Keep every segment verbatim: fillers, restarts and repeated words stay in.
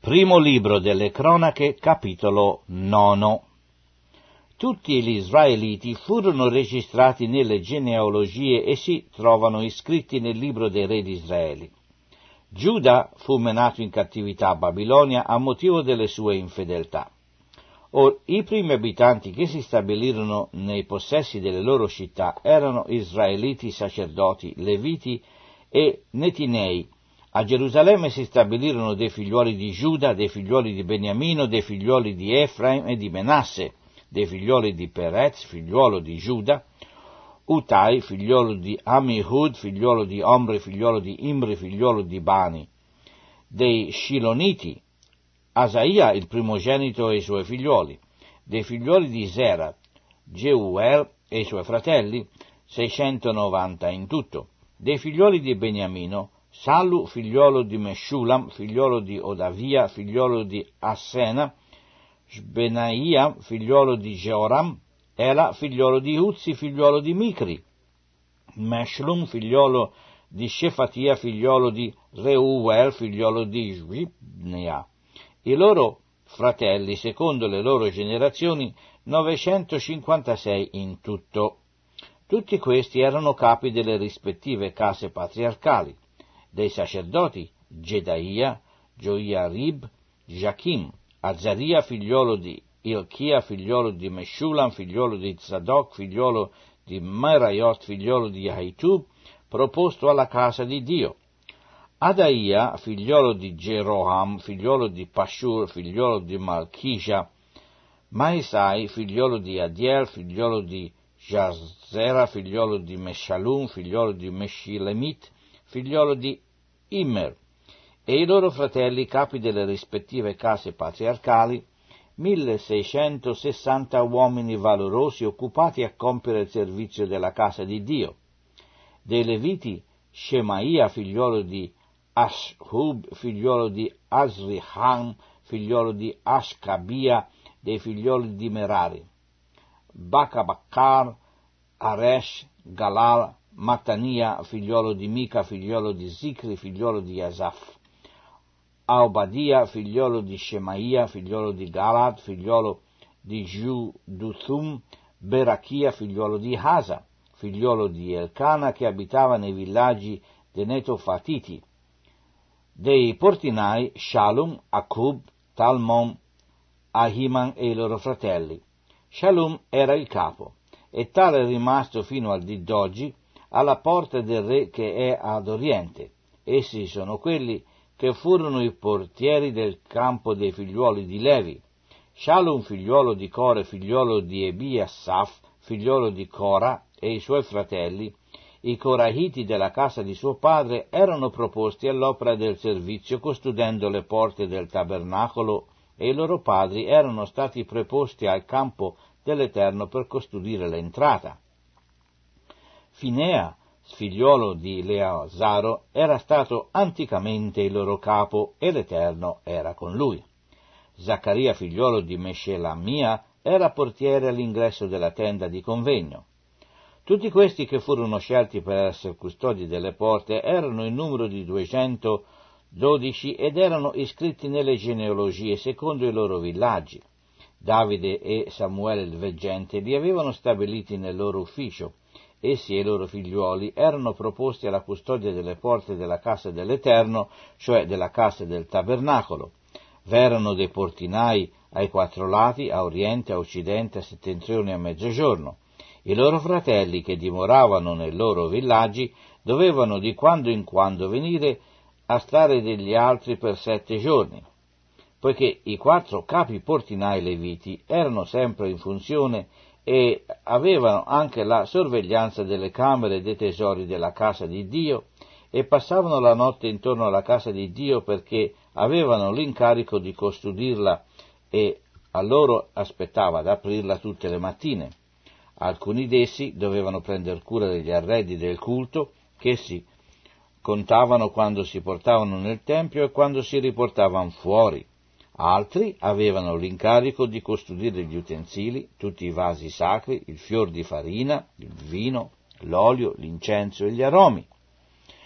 Primo libro delle Cronache, capitolo nono. Tutti gli israeliti furono registrati nelle genealogie e si trovano iscritti nel libro dei re di Israele. Giuda fu menato in cattività a Babilonia a motivo delle sue infedeltà. Or, i primi abitanti che si stabilirono nei possessi delle loro città erano israeliti sacerdoti, leviti e netinei. A Gerusalemme si stabilirono dei figliuoli di Giuda, dei figliuoli di Beniamino, dei figliuoli di Efraim e di Menasse, dei figliuoli di Perez, figliuolo di Giuda, Utai, figliuolo di Amihud, figliuolo di Omri, figliuolo di Imri, figliuolo di Bani, dei Shiloniti, Asaia il primogenito e i suoi figliuoli, dei figliuoli di Zera, Geuel e i suoi fratelli, seicentonovanta in tutto, dei figliuoli di Beniamino, Sallu, figliolo di Meshulam, figliolo di Odavia, figliolo di Assena, Sbenaia, figliolo di Jeoram, Ela, figliolo di Uzzi, figliolo di Micri, Meshlum, figliolo di Shefatia, figliolo di Reuel, figliolo di Shibnea. I loro fratelli, secondo le loro generazioni, novecentocinquantasei in tutto. Tutti questi erano capi delle rispettive case patriarcali. Dei sacerdoti, Gedaia, Gioiarib, Giachim, Azaria, figliolo di Ilchia, figliolo di Meshulam, figliolo di Zadok, figliolo di Meraiot, figliolo di Ahitub, proposto alla casa di Dio. Adaia, figliolo di Jeroham, figliolo di Pashur, figliolo di Malchisha, Maesai, figliolo di Adiel, figliolo di Jazera, figliolo di Meshalum, figliolo di Meshilemit, figliolo di Immer, e i loro fratelli, capi delle rispettive case patriarcali, milleseicentosessanta uomini valorosi occupati a compiere il servizio della casa di Dio. Dei Leviti, Shemaia, figliolo di Ashub, figliolo di Asriham, figliolo di Ashkabia, dei figlioli di Merari, Bakabakar, Aresh, Galal, Mattania, figliolo di Mica, figliolo di Zicri, figliolo di Asaf, Aobadia, figliolo di Shemaia, figliolo di Galad, figliolo di Juduthum, Berachia, figliolo di Hasa, figliolo di Elcana, che abitava nei villaggi dei Netofatiti. Dei portinai, Shalum, Akub, Talmon, Ahiman e i loro fratelli. Shalum era il capo, e tale è rimasto fino al dì d'oggi alla porta del re che è ad oriente. Essi sono quelli che furono i portieri del campo dei figliuoli di Levi. Shalum, figliuolo di Core, figliuolo di Ebiasaf, figliuolo di Cora, e i suoi fratelli, i Corahiti della casa di suo padre, erano proposti all'opera del servizio custodendo le porte del tabernacolo, e i loro padri erano stati preposti al campo dell'Eterno per custodire l'entrata. Finea, figliuolo di Eleazaro, era stato anticamente il loro capo e l'Eterno era con lui. Zaccaria, figliuolo di Meshelamia, era portiere all'ingresso della tenda di convegno. Tutti questi che furono scelti per essere custodi delle porte erano in numero di duecentododici ed erano iscritti nelle genealogie secondo i loro villaggi. Davide e Samuele il veggente li avevano stabiliti nel loro ufficio. Essi e i loro figliuoli erano proposti alla custodia delle porte della casa dell'Eterno, cioè della casa del tabernacolo. V'erano dei portinai ai quattro lati, a oriente, a occidente, a settentrione e a mezzogiorno. I loro fratelli, che dimoravano nei loro villaggi, dovevano di quando in quando venire a stare degli altri per sette giorni, poiché i quattro capi portinai leviti erano sempre in funzione e avevano anche la sorveglianza delle camere e dei tesori della casa di Dio, e passavano la notte intorno alla casa di Dio perché avevano l'incarico di custodirla e a loro aspettava ad aprirla tutte le mattine. Alcuni d'essi dovevano prender cura degli arredi del culto, che si contavano quando si portavano nel Tempio e quando si riportavano fuori. Altri avevano l'incarico di custodire gli utensili, tutti i vasi sacri, il fior di farina, il vino, l'olio, l'incenso e gli aromi.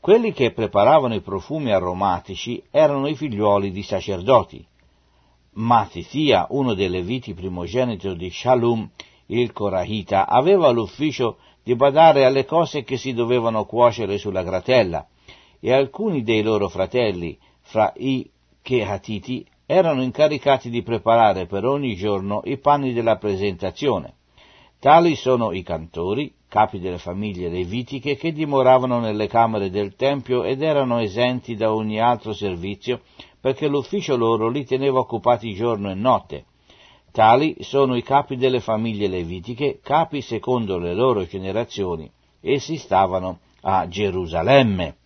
Quelli che preparavano i profumi aromatici erano i figliuoli di sacerdoti. Matithia, uno dei leviti primogenito di Shalum, il Corahita, aveva l'ufficio di badare alle cose che si dovevano cuocere sulla gratella, e alcuni dei loro fratelli, fra i Kehatiti, erano incaricati di preparare per ogni giorno i panni della presentazione. Tali sono i cantori, capi delle famiglie levitiche, che dimoravano nelle camere del Tempio ed erano esenti da ogni altro servizio, perché l'ufficio loro li teneva occupati giorno e notte. Tali sono i capi delle famiglie levitiche, capi secondo le loro generazioni. Essi stavano a Gerusalemme.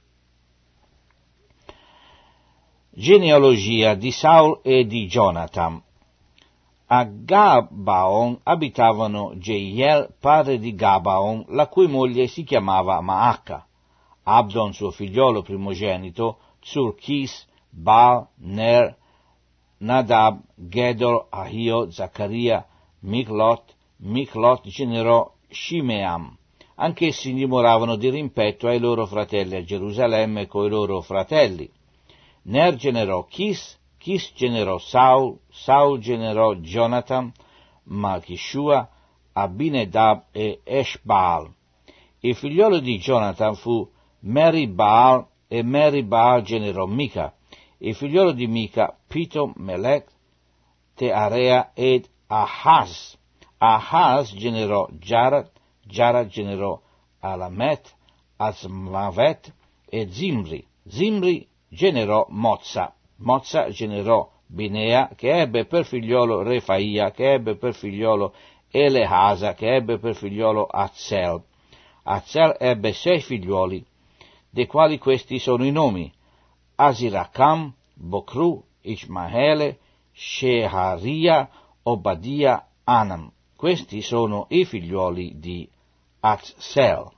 Genealogia di Saul e di Jonathan. A Gabaon abitavano Jeiel, padre di Gabaon, la cui moglie si chiamava Maacca, Abdon suo figliolo primogenito, Tsur-Kis, Baal, Ner, Nadab, Gedor, Ahio, Zaccaria, Miclot. Miclot generò Shimeam. Anch'essi dimoravano di rimpetto ai loro fratelli a Gerusalemme coi loro fratelli. Ner generò Chis, Chis generò Saul, Saul generò Jonathan, Malchishua, Abinadab e Eshbaal. Il figliolo di Jonathan fu Meri-Baal, e Meri-Baal generò Mica. Il figliolo di Mica, Pito, Melech, Tearea ed Ahaz. Ahaz generò Jarat, Jarat generò Alamet, Azmavet e Zimri. Zimri generò Mozza. Mozza generò Binea, che ebbe per figliolo Refaia, che ebbe per figliolo Elehasa, che ebbe per figliolo Azzel. Azzel ebbe sei figliuoli, dei quali questi sono i nomi: Asirakam, Bocru, Ismaele, Sheharia, Obadia, Anam. Questi sono i figliuoli di Azzel.